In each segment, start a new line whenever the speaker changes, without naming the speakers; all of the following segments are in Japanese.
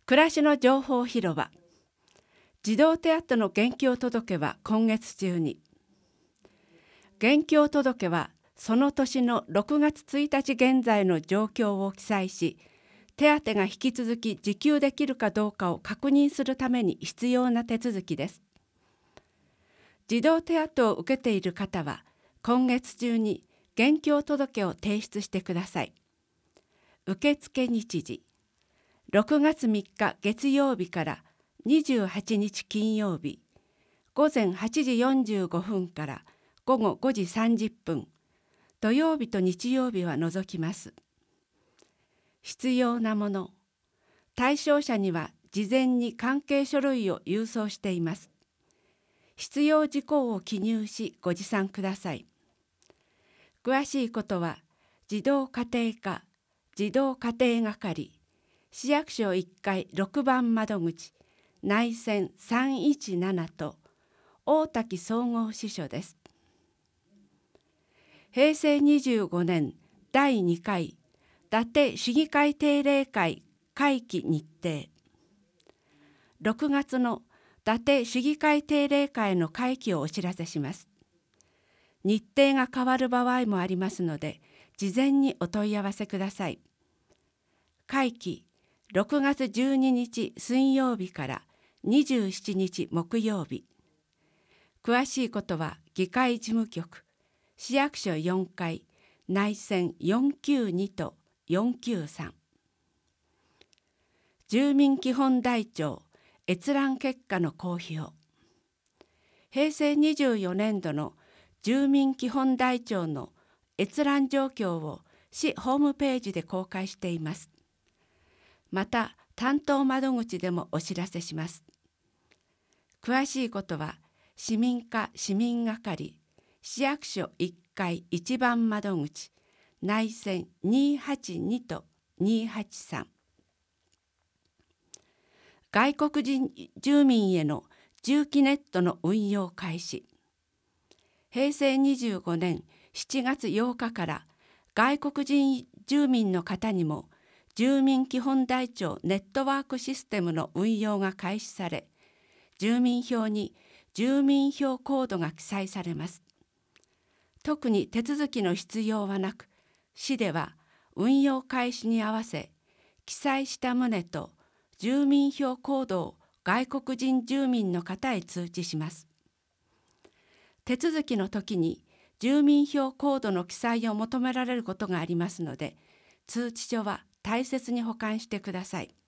暮らしの情報広場。児童手当の現況届は今月中に。現況届はその年の6月1日現在の状況を記載し、手当が引き続き受給できるかどうかを確認するために必要な手続きです。児童手当を受けている方は今月中に現況届を提出してください。受付日時6月3日月曜日から28日金曜日、午前8時45分から午後5時30分、土曜日と日曜日は除きます。必要なもの、対象者には事前に関係書類を郵送しています。必要事項を記入しご持参ください。詳しいことは、児童家庭課、児童家庭係、市役所1階6番窓口、内線317と大滝総合支所です。平成25年第2回伊達市議会定例会会期日程。6月の伊達市議会定例会の会期をお知らせします。日程が変わる場合もありますので、事前にお問い合わせください。会期6月12日水曜日から27日木曜日。詳しいことは議会事務局、市役所4階、内線492と493。住民基本台帳閲覧結果の公表。平成24年度の住民基本台帳の閲覧状況を市ホームページで公開しています。また、担当窓口でもお知らせします。詳しいことは、市民課市民係、市役所1階1番窓口、内線282と283。外国人住民への住基ネットの運用開始。平成25年7月8日から外国人住民の方にも住民基本台帳ネットワークシステムの運用が開始され、住民票に住民票コードが記載されます。特に手続きの必要はなく、市では運用開始に合わせ、記載した旨と住民票コードを外国人住民の方へ通知します。手続きの時に住民票コードの記載を求められることがありますので、通知書は大切に保管してください。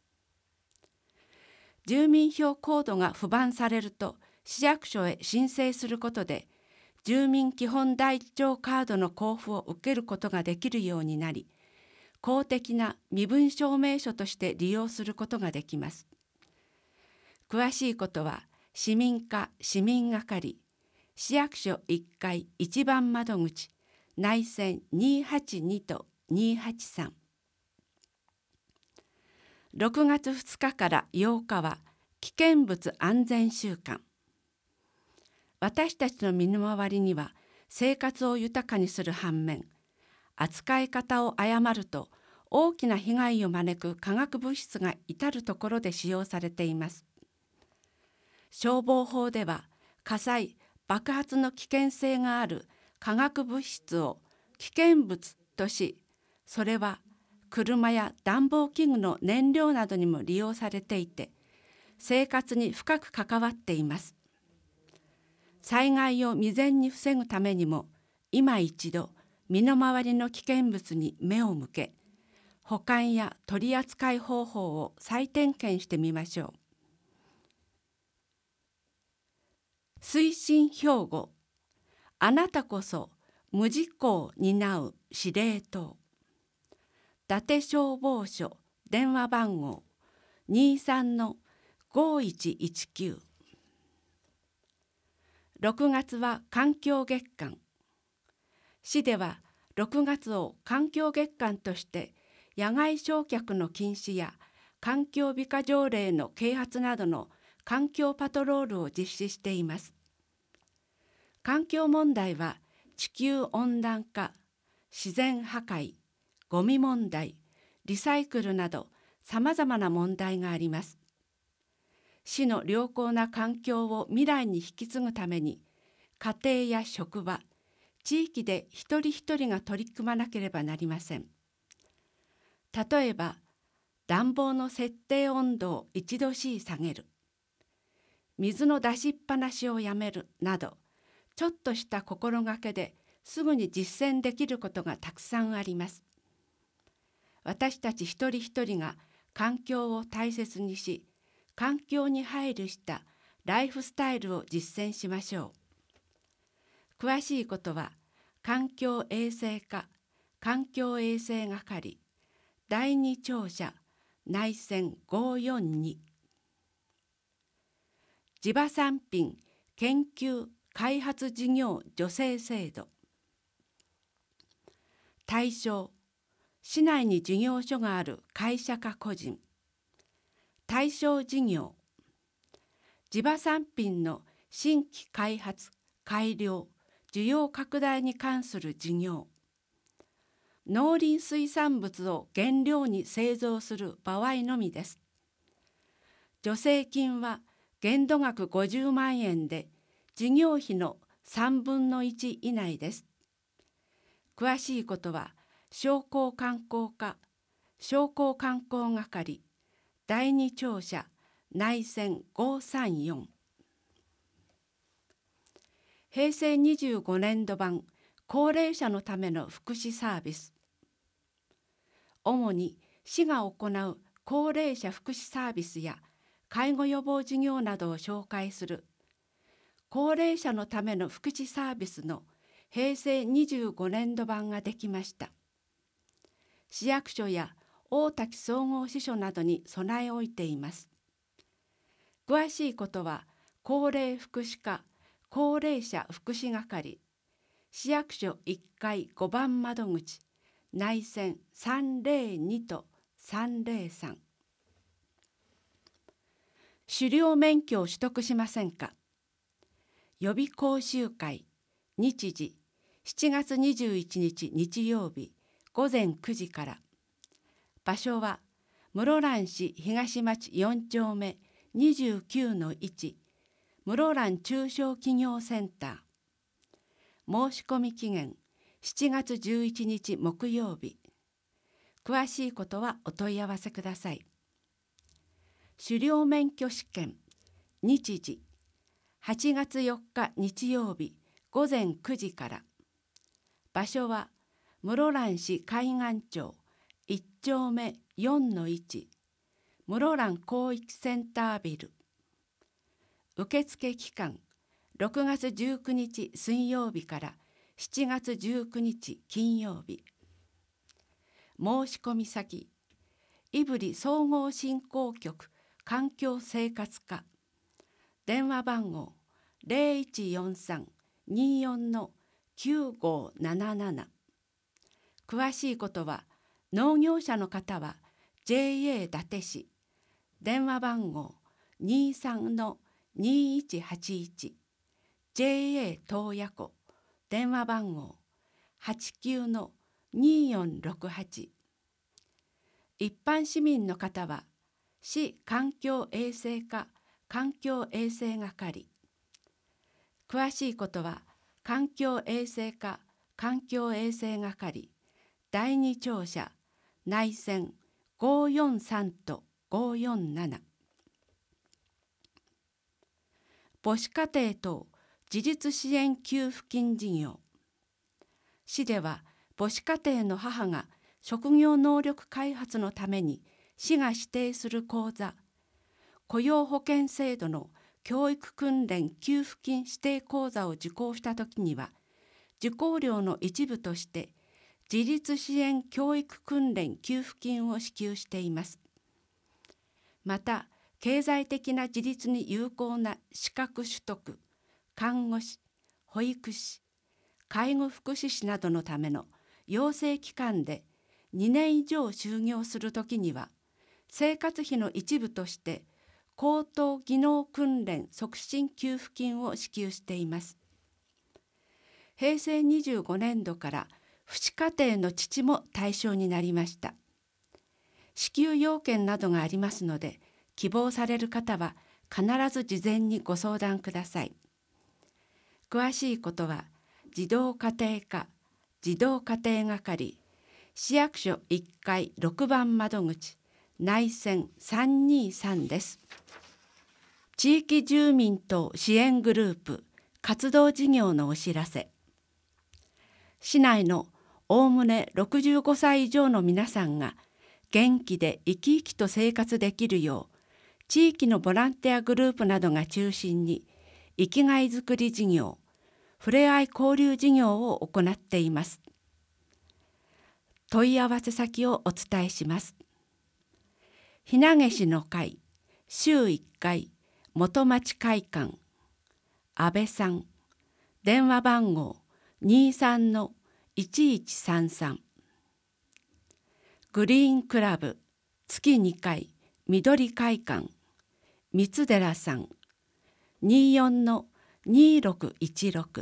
住民票コードが不番されると、市役所へ申請することで、住民基本台帳カードの交付を受けることができるようになり、公的な身分証明書として利用することができます。詳しいことは、市民課市民係、市役所1階1番窓口、内線282と283。6月2日から8日は危険物安全週間。私たちの身の回りには生活を豊かにする反面、扱い方を誤ると大きな被害を招く化学物質が至るところで使用されています。消防法では火災・爆発の危険性がある化学物質を危険物とし、それは車や暖房器具の燃料などにも利用されていて、生活に深く関わっています。災害を未然に防ぐためにも、今一度身の回りの危険物に目を向け、保管や取り扱い方法を再点検してみましょう。推進標語、あなたこそ無事故を担う司令塔。伊達消防署電話番号23-5119。6月は環境月間。市では6月を環境月間として野外焼却の禁止や環境美化条例の啓発などの環境パトロールを実施しています。環境問題は地球温暖化、自然破壊、ゴミ問題、リサイクルなどさまざまな問題があります。市の良好な環境を未来に引き継ぐために、家庭や職場、地域で一人一人が取り組まなければなりません。例えば、暖房の設定温度を1度下げる、水の出しっぱなしをやめるなど、ちょっとした心がけですぐに実践できることがたくさんあります。私たち一人一人が環境を大切にし、環境に配慮したライフスタイルを実践しましょう。詳しいことは、環境衛生課、環境衛生係、第二庁舎、内線542。地場産品研究開発事業助成制度。対象、市内に事業所がある会社か個人。対象事業、地場産品の新規開発、改良、需要拡大に関する事業。農林水産物を原料に製造する場合のみです。助成金は限度額50万円で、事業費の3分の1以内です。詳しいことは、商工観光課、商工観光係、第二庁舎、内線534。平成25年度版高齢者のための福祉サービス。主に市が行う高齢者福祉サービスや介護予防事業などを紹介する高齢者のための福祉サービスの平成25年度版ができました。市役所や大滝総合支所などに備え置いています。詳しいことは、高齢福祉課高齢者福祉係、市役所1階5番窓口、内線302と303。狩猟免許を取得しませんか？予備講習会、日時、7月21日日曜日、午前9時から。場所は、室蘭市東町4丁目 29-1、室蘭中小企業センター。申し込み期限、7月11日木曜日。詳しいことはお問い合わせください。狩猟免許試験、日時、8月4日日曜日午前9時から。場所は、室蘭市海岸町1丁目 4-1、室蘭広域センタービル。受付期間、6月19日水曜日から7月19日金曜日。申し込み先、胆振総合振興局環境生活課。電話番号0143-24-9577。詳しいことは、農業者の方は JA 伊達市、電話番号23-2181、JA 洞爺湖、電話番号89-2468。一般市民の方は、市環境衛生課環境衛生係。詳しいことは、環境衛生課環境衛生係、第二庁舎、内線543と547。母子家庭等自立支援給付金事業。市では、母子家庭の母が職業能力開発のために市が指定する講座、雇用保険制度の教育訓練給付金指定講座を受講したときには、受講料の一部として自立支援教育訓練給付金を支給しています。また、経済的な自立に有効な資格取得、看護師、保育士、介護福祉士などのための養成機関で2年以上就業するときには、生活費の一部として高等技能訓練促進給付金を支給しています。平成25年度から父子家庭の父も対象になりました。 支給要件などがありますので、希望される方は必ず事前にご相談ください。詳しいことは、児童家庭課、児童家庭係、市役所1階6番窓口、内線323です。地域住民等支援グループ活動事業のお知らせ。市内のおおむね65歳以上の皆さんが元気で生き生きと生活できるよう、地域のボランティアグループなどが中心に生きがいづくり事業、ふれあい交流事業を行っています。問い合わせ先をお伝えします。ひなげしの会、週1回、元町会館、安倍さん、電話番号 23-1133。グリーンクラブ、月2回、緑会館、三寺さん、24-2616。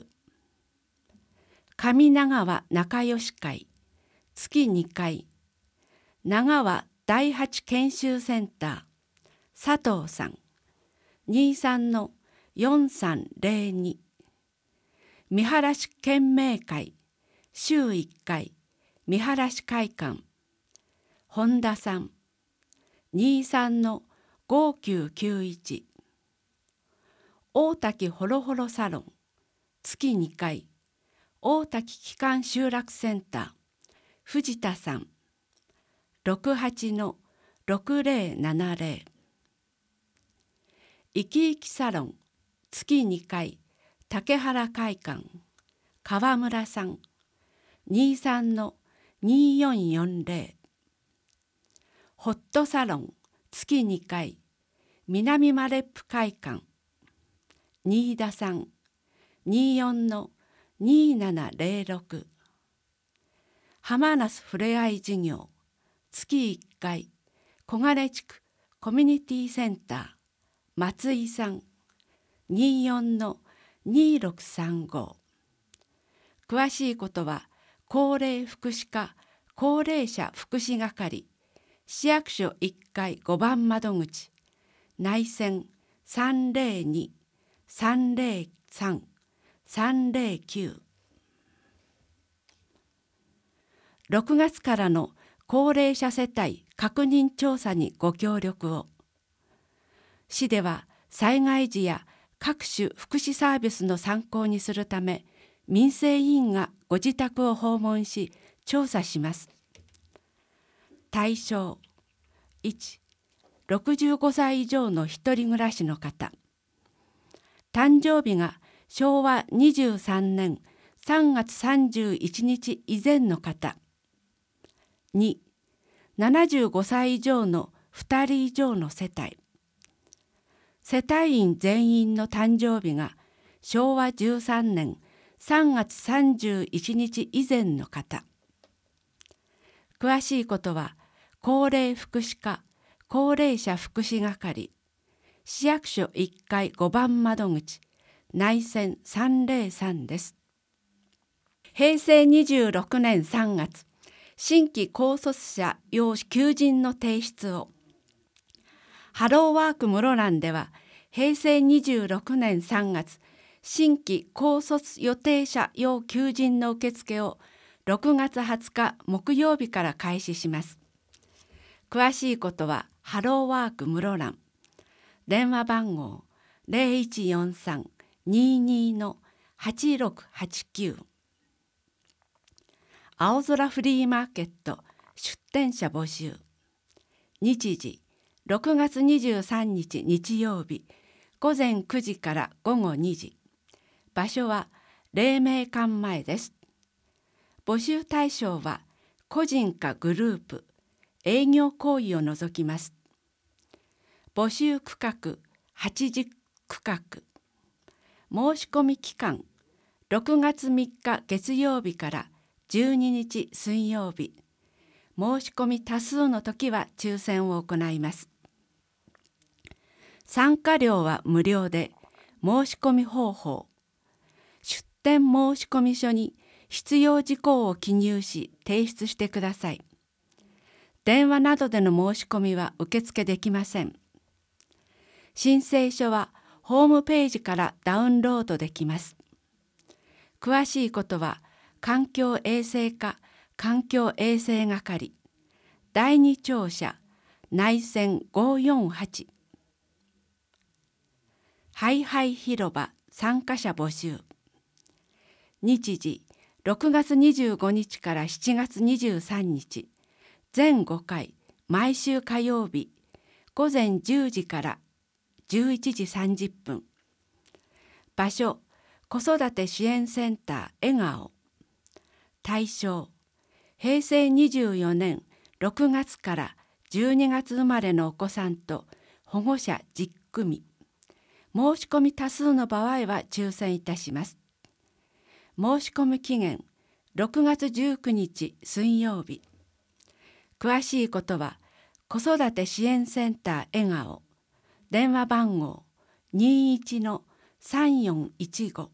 上長和仲良し会、月2回、長和第8研修センター、佐藤さん、23-4302。見晴市県名会、週1回、見晴市会館、本田さん、23-5991。大滝ほろほろサロン、月2回、大滝機関集落センター、藤田さん、68-6070。生き生きサロン、月2回、竹原会館、川村さん、23-2440。ホットサロン、月2回、南マレップ会館、新田さん、24-2706。浜那須ふれあい事業、月1回、小金地区コミュニティセンター、松井さん、24-2635。詳しいことは、高齢福祉課高齢者福祉係、市役所1階5番窓口、内線302-303-309。6月からの高齢者世帯確認調査にご協力を。市では災害時や各種福祉サービスの参考にするため、民生委員がご自宅を訪問し調査します。対象1、65歳以上の一人暮らしの方、誕生日が昭和23年3月31日以前の方。2、75歳以上の2人以上の世帯。世帯員全員の誕生日が昭和13年3月31日以前の方。詳しいことは、高齢福祉課高齢者福祉係、市役所1階5番窓口、内線303です。平成26年3月、新規高卒者用求人の提出を。ハローワーク室蘭では、平成26年3月、新規高卒予定者用求人の受付を6月20日木曜日から開始します。詳しいことは、ハローワーク室蘭。電話番号 0143-22-8689。青空フリーマーケット出店者募集。日時6月23日日曜日午前9時から午後2時。場所は黎明館前です。募集対象は個人かグループ、営業行為を除きます。募集区画80区画。申し込み期間6月3日月曜日から12日水曜日。申し込み多数の時は抽選を行います。参加料は無料で、申し込み方法。出店申込書に必要事項を記入し提出してください。 電話などでの申し込みは受付できません。申請書はホームページからダウンロードできます。詳しいことは環境衛生課環境衛生係第二庁舎内線548ハイハイ広場参加者募集。日時6月25日から7月23日全5回毎週火曜日午前10時から11時30分。場所子育て支援センター笑顔。対象平成24年6月から12月生まれのお子さんと保護者10組。申し込み多数の場合は抽選いたします。申し込み期限6月19日水曜日。詳しいことは子育て支援センター笑顔電話番号 21-3415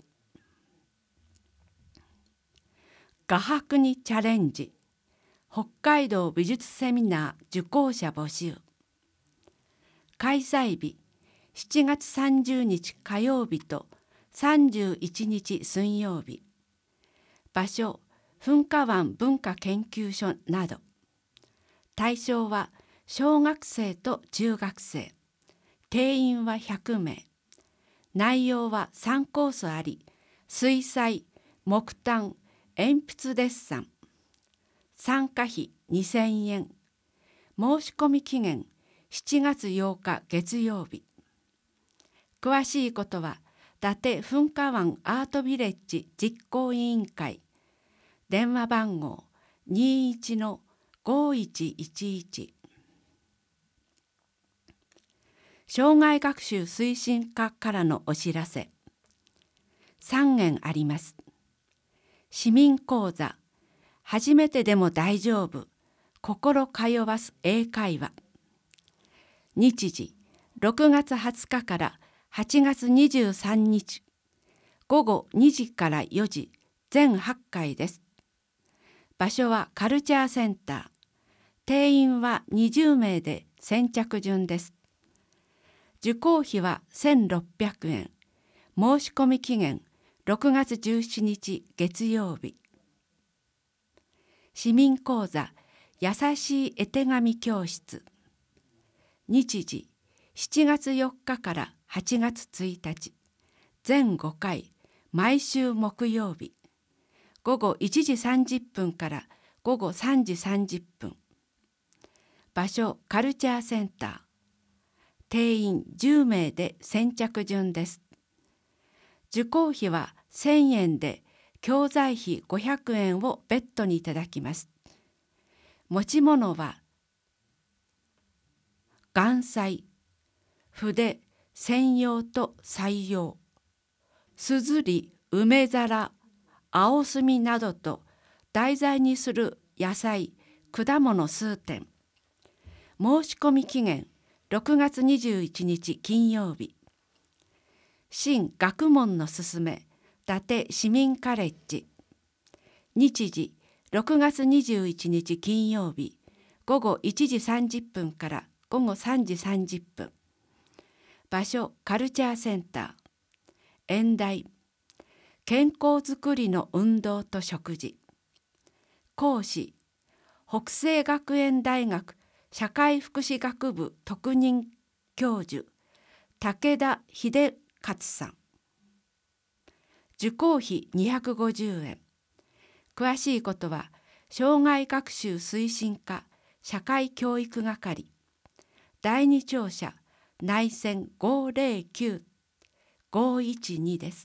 画伯にチャレンジ北海道美術セミナー受講者募集。開催日7月30日火曜日と31日水曜日。場所噴火湾文化研究所など。対象は小学生と中学生。定員は100名。内容は3コースあり、水彩、木炭、鉛筆デッサン。参加費2000円。申し込み期限7月8日月曜日。詳しいことは伊達噴火湾アートビレッジ実行委員会電話番号 21-5111 障害学習推進課からのお知らせ。3件あります。市民講座初めてでも大丈夫心通わす英会話。日時6月20日から8月23日午後2時から4時全8回です。場所はカルチャーセンター。定員は20名で先着順です。受講費は1600円。申し込み期限6月17日月曜日。市民講座優しい絵手紙教室。日時7月4日から8月1日全5回毎週木曜日午後1時30分から午後3時30分。場所カルチャーセンター。定員10名で先着順です。受講費は1000円で教材費500円を別途にいただきます。持ち物は眼彩、筆、専用と採用、すずり、梅皿、青墨などと題材にする野菜、果物数点。申し込み期限6月21日金曜日。新学問のすすめ伊達市民カレッジ。日時6月21日金曜日午後1時30分から午後3時30分。場所カルチャーセンター。演題健康づくりの運動と食事。講師北西学園大学社会福祉学部特任教授武田秀勝さん。受講費250円。詳しいことは障害学習推進課社会教育係第二庁舎内線509-512です。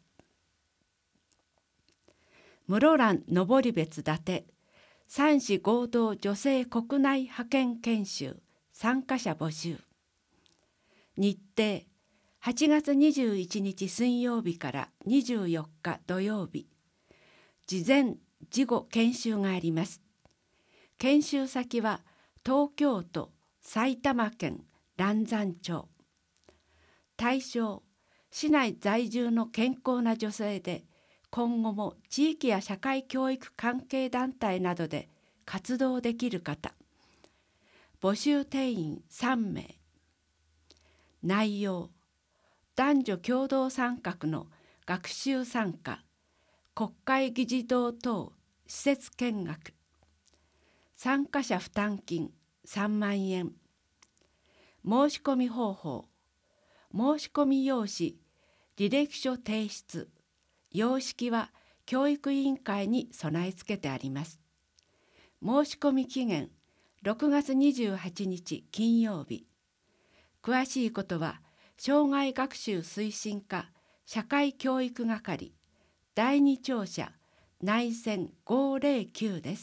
室蘭登別伊達三市合同女性国内派遣研修参加者募集。日程8月21日水曜日から24日土曜日。事前事後研修があります。研修先は東京都埼玉県嵐山町。対象市内在住の健康な女性で今後も地域や社会教育関係団体などで活動できる方。 募集定員3名。内容、男女共同参画の学習参加、国会議事堂等施設見学。参加者負担金3万円。申し込み方法、申し込み用紙、履歴書提出、様式は教育委員会に備え付けてあります。申し込み期限6月28日金曜日。詳しいことは障害学習推進課社会教育係第2庁舎内線509です。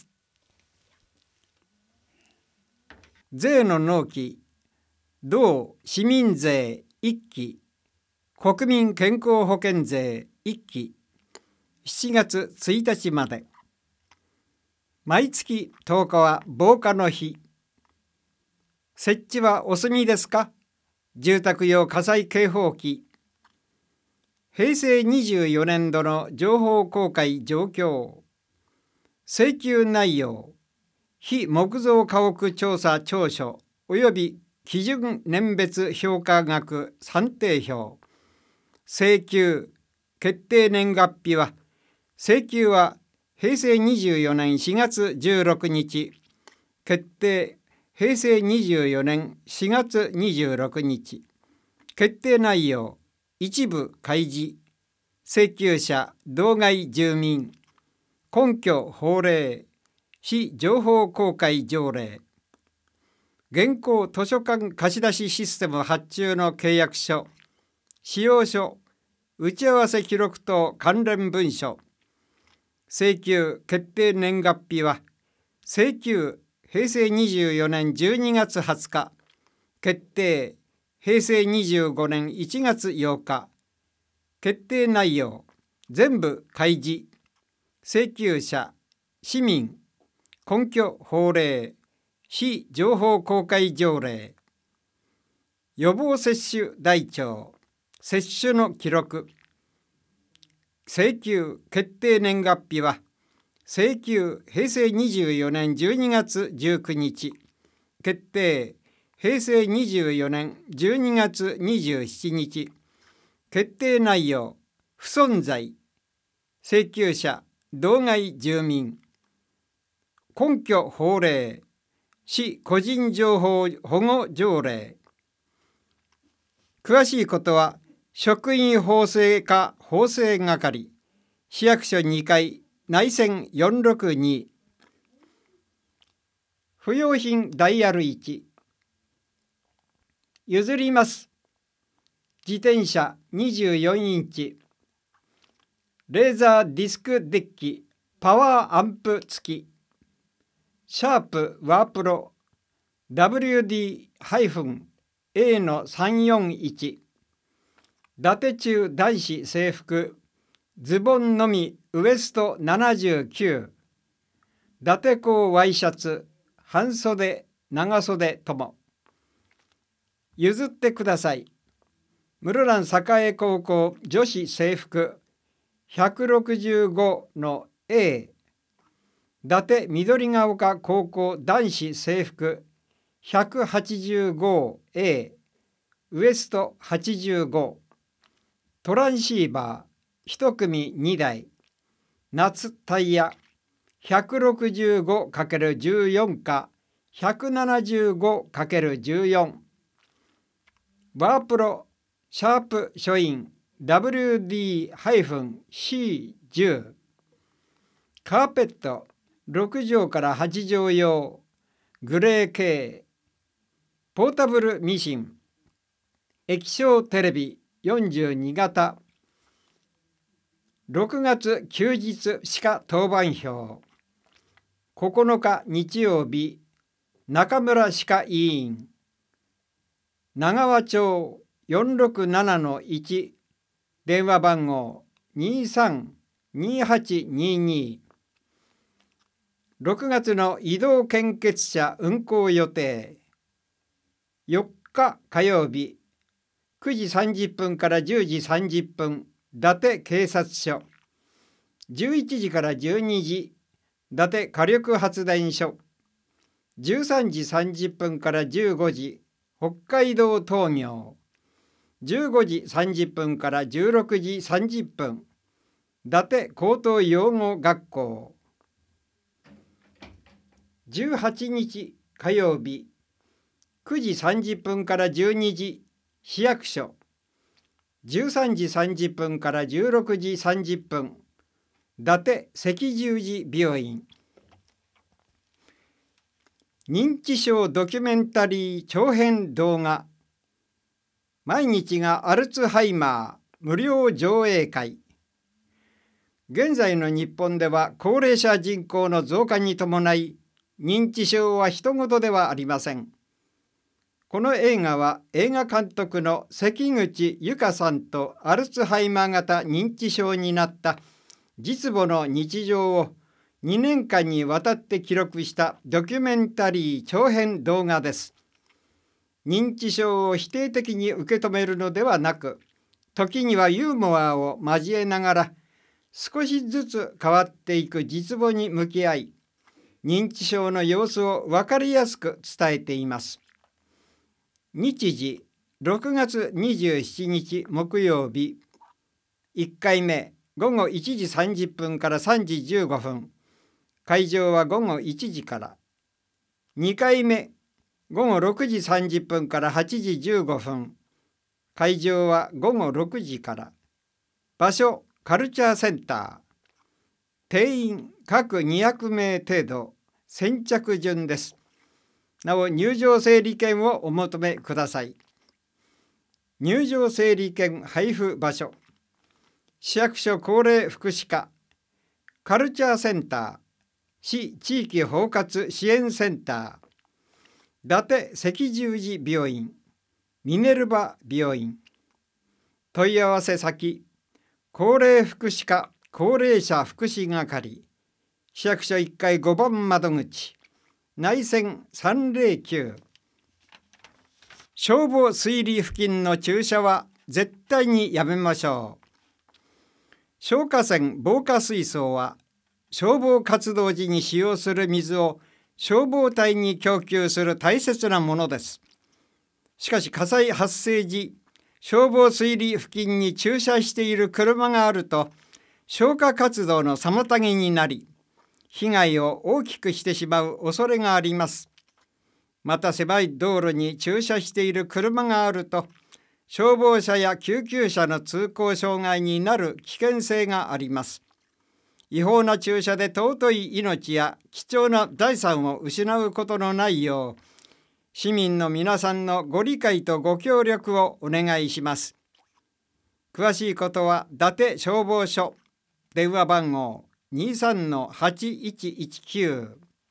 税の納期、同市民税1期、国民健康保険税1期、7月1日まで。毎月10日は防火の日。設置はお済みですか？住宅用火災警報器。平成24年度の情報公開状況。請求内容、非木造家屋調査調書及び基準年別評価額算定表。請求決定年月日は、請求は平成24年4月16日、決定平成24年4月26日。決定内容、一部開示。請求者、道外住民。根拠法令、市情報公開条例。現行図書館貸出システム発注の契約書、使用書、打ち合わせ記録等関連文書。請求決定年月日は、請求平成24年12月20日、決定平成25年1月8日。決定内容、全部開示。請求者、市民。根拠法令、市情報公開条例。予防接種台帳、接種の記録。請求決定年月日は、請求平成24年12月19日、決定平成24年12月27日。決定内容、不存在。請求者、道外住民。根拠法令、市個人情報保護条例。詳しいことは、職員法制課法制係、市役所2階内線462。不用品ダイヤル1。譲ります。自転車24インチ。レーザーディスクデッキ、パワーアンプ付き。シャープワープロ WD-A-341。伊達中男子制服、ズボンのみウエスト79。伊達高ワイシャツ、半袖、長袖とも。譲ってください。室蘭栄高校女子制服、165の A。伊達緑ヶ丘高校男子制服 185A ウエスト85。トランシーバー1組2台。夏タイヤ 165×14 か 175×14。ワープロシャープ書院 WD-C10。カーペット6畳から8畳用グレー系。ポータブルミシン。液晶テレビ42型。6月休日歯科当番表。9日日曜日、中村歯科医院。長和町467-1。電話番号232822。6月の移動献血車運行予定。4日火曜日、9時30分から10時30分、伊達警察署。11時から12時、伊達火力発電所。 13時30分から15時北海道東業、15時30分から16時30分伊達高等養護学校。18日火曜日、9時30分から12時市役所、13時30分から16時30分伊達赤十字病院。認知症ドキュメンタリー長編動画、毎日がアルツハイマー無料上映会。現在の日本では高齢者人口の増加に伴い、認知症は人事ではありません。この映画は映画監督の関口由佳さんとアルツハイマー型認知症になった実母の日常を2年間にわたって記録したドキュメンタリー長編動画です。認知症を否定的に受け止めるのではなく、時にはユーモアを交えながら少しずつ変わっていく実母に向き合い、認知症の様子を分かりやすく伝えています。日時6月27日木曜日、1回目午後1時30分から3時15分、会場は午後1時から。2回目午後6時30分から8時15分、会場は午後6時から。場所カルチャーセンター。定員各200名程度、先着順です。なお入場整理券をお求めください。入場整理券配布場所、市役所高齢福祉課、カルチャーセンター、市地域包括支援センター、伊達赤十字病院、ミネルバ病院。問い合わせ先、高齢福祉課高齢者福祉係、市役所1階5番窓口、内線309。消防水利付近の駐車は絶対にやめましょう。消火栓防火水槽は消防活動時に使用する水を消防隊に供給する大切なものです。しかし火災発生時、消防水利付近に駐車している車があると消火活動の妨げになり、被害を大きくしてしまう恐れがあります。また狭い道路に駐車している車があると、消防車や救急車の通行障害になる危険性があります。違法な駐車で尊い命や貴重な財産を失うことのないよう、市民の皆さんのご理解とご協力をお願いします。詳しいことは伊達消防署、電話番号 23-8119。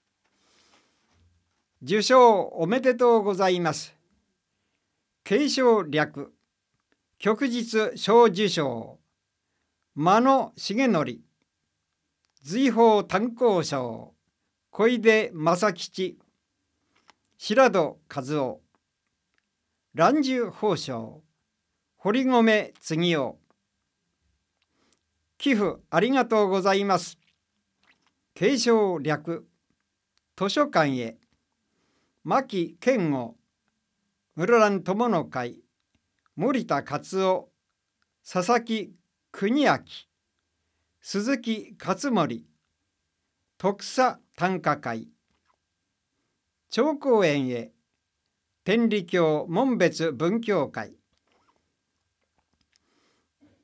受賞おめでとうございます。継承略、旭日小受賞、間野重則、瑞宝炭鉱賞、小出正吉、白戸和夫、蘭寿宝賞、堀米次夫。寄付ありがとうございます。継承略、図書館へ、牧健吾、室蘭友の会、森田勝夫、佐々木邦明、鈴木勝森、徳佐短歌会。長公園へ、天理教門別文教会。